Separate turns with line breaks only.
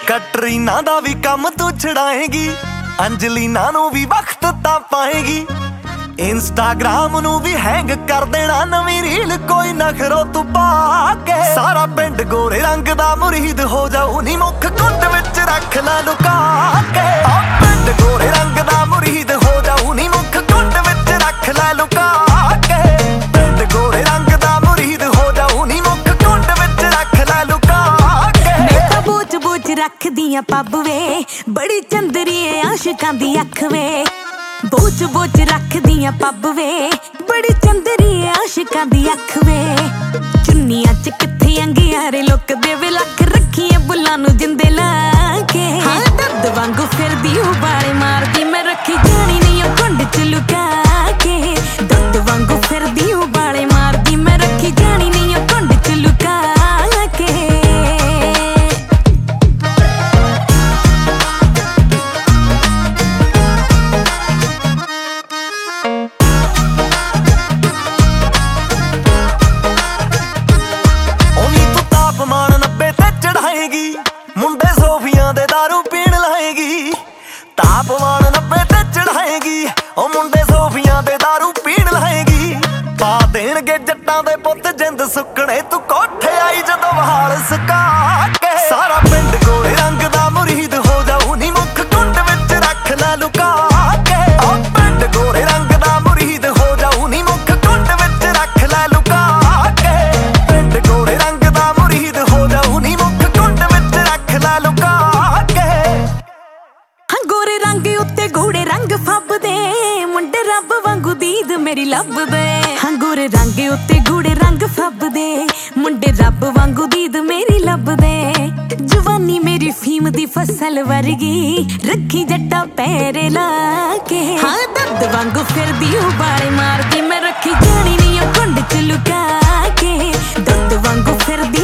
Katrina ਦਾ ਵੀ ਕੰਮ ਤੂੰ ਛਡਾਏਗੀ, ਅੰਜਲੀਨਾ ਨੂੰ ਵੀ ਵਕਤ ਤਾਂ ਪਾਏਗੀ। ਇੰਸਟਾਗ੍ਰਾਮ ਨੂੰ ਵੀ ਹੈਂਗ ਕਰ ਦੇਣਾ ਨਵੀਂ ਰੀਲ ਕੋਈ ਨਖਰੋ ਤੂੰ ਪਾ ਕੇ। ਸਾਰਾ ਪਿੰਡ ਗੋਰੇ ਰੰਗ ਦਾ ਮੁਰੀਦ ਹੋ ਜਾਊ ਨੀ ਮੁੱਖ ਕੁੰਡ ਵਿੱਚ ਰੱਖ ਲੈ ਲੁਕਾ ਕੇ। ਪਿੰਡ ਗੋਰੇ ਰੰਗ ਦਾ ਮੁਰੀਦ ਹੋ ਜਾਊ ਨੀ ਮੁੱਖ ਕੁੰਡ ਵਿੱਚ ਰੱਖ ਲੈ ਲੁਕਾ ਕੇ। ਪਿੰਡ ਗੋਰੇ ਰੰਗ ਦਾ ਮੁਰੀਦ ਹੋ ਜਾਊ ਨੀ ਮੁੱਖ ਕੁੰਡ ਵਿੱਚ ਰੱਖ ਲੈ ਲੁਕਾ ਕੇ।
ਮੈਂ ਤਾਂ ਬੋਚ ਬੋਚ ਰੱਖਦੀ ਆਂ ਪੱਬ ਵੇ, ਬੜੀ ਚੰਦਰੀ ਏ ਆਸ਼ਿਕਾਂ ਦੀ ਅੱਖ ਵੇ। ਬੋਚ ਬੋਚ ਰੱਖਦੀ ਆਂ ਪੱਬ ਵੇ, ਬੜੀ ਚੰਦਰੀ ਏ ਆਸ਼ਿਕਾਂ ਦੀ ਅੱਖ ਵੇ। ਚੁੰਨੀਆਂ ਚ ਕਿੱਥੇ ਅੰਗਿਆਰੇ ਲੁਕਦੇ ਵੇ, ਲੱਖ ਰੱਖੀਏ ਬੁੱਲਾਂ ਨੂੰ ਜਿੰਦੇ ਲਾ ਕੇ। ਹਾਂ ਦਰਦ ਵਾਂਗੂ ਫਿਰਦੀ ਉਬਾਲੇ ਮਾਰਦੀ, ਮੈਂ ਰੱਖੀ ਜਾਣੀ ਨਹੀਂ ਉਹ ਕੁੰਡ ਚ ਲੁਕਾ ਕੇ। ਦਰਦ ਵਾਂਗੂ ਫਿਰਦੀ ਉਬਾਲੇ ਮਾਰਦੀ, ਮੈਂ ਰੱਖੀ ਜਾਣੀ ਨਹੀਂ ਉਹ ਕੁੰਡ ਚ ਲੁਕਾ ਕੇ।
ਮੁੰਡੇ ਸੋਫੀਆਂ ਦੇ ਦਾਰੂ ਪੀਣ ਲਾਏਗੀ, ਤਾਪਮਾਨ 90 ਤੇ ਚੜਾਏਗੀ। ਉਹ ਮੁੰਡੇ ਸੋਫੀਆਂ ਦੇ ਦਾਰੂ ਪੀਣ ਲਾਏਗੀ, ਪਾ ਦੇਣਗੇ ਜੱਟਾਂ ਦੇ ਪੁੱਤ ਜਿੰਦ ਸੁੱਕਣੇ ਤੂੰ ਕੋਠੇ ਆਈ ਜਦੋਂ ਵਹਾਲ ਸਕਾ ਕੇ। ਸਾਰਾ ਪਿੰਡ ਗੋਰੇ ਰੰਗ ਦਾ ਮੁਰੀਦ ਹੋ ਜਾਊ ਨੀ ਮੁੱਖ ਕੁੰਡ ਵਿੱਚ ਰੱਖ ਲੈ ਲੁਕਾ ਕੇ। ਪਿੰਡ ਗੋਰੇ ਰੰਗ ਦਾ ਮੁਰੀਦ ਹੋ ਜਾਊ ਨੀ ਮੁੱਖ ਕੁੰਡ ਵਿੱਚ ਰੱਖ ਲੈ ਲੁਕਾ ਕੇ। ਪਿੰਡ ਗੋਰੇ ਰੰਗ ਦਾ ਮੁਰੀਦ ਹੋ ਜਾਊ ਨੀ ਮੁੱਖ
ਗੋਰੇ ਰੰਗ ਉੱਤੇ ਗੂੜੇ ਰੰਗ ਫੱਬਦੇ, ਮੁੰਡੇ ਰੱਬ ਵਾਂਗੂ ਦੀਦ ਮੇਰੀ ਲੱਭਦੇ। ਹਾਂ ਗੋਰੇ ਰੰਗ ਉੱਤੇ ਗੂੜੇ ਰੰਗ ਫੱਬਦੇ, ਮੁੰਡੇ ਰੱਬ ਵਾਂਗੂ ਦੀਦ ਮੇਰੀ ਲੱਭਦੇ। ਜਵਾਨੀ ਮੇਰੀ ਫੀਮ ਦੀ ਫਸਲ ਵਰਗੀ, ਰੱਖੀ ਜੱਟਾ ਪੈਰੇ ਲਾ ਕੇ। ਹਾਂ ਦਰਦ ਵਾਂਗੂ ਫਿਰਦੀ ਉਬਾਲੇ ਮਾਰਦੀ, ਮੈਂ ਰੱਖੀ ਜਾਣੀ ਨਹੀਂ ਉਹ ਕੁੰਡ ਚ ਲੁਕਾ ਕੇ। ਦਰਦ ਵਾਂਗੂ ਫਿਰਦੀ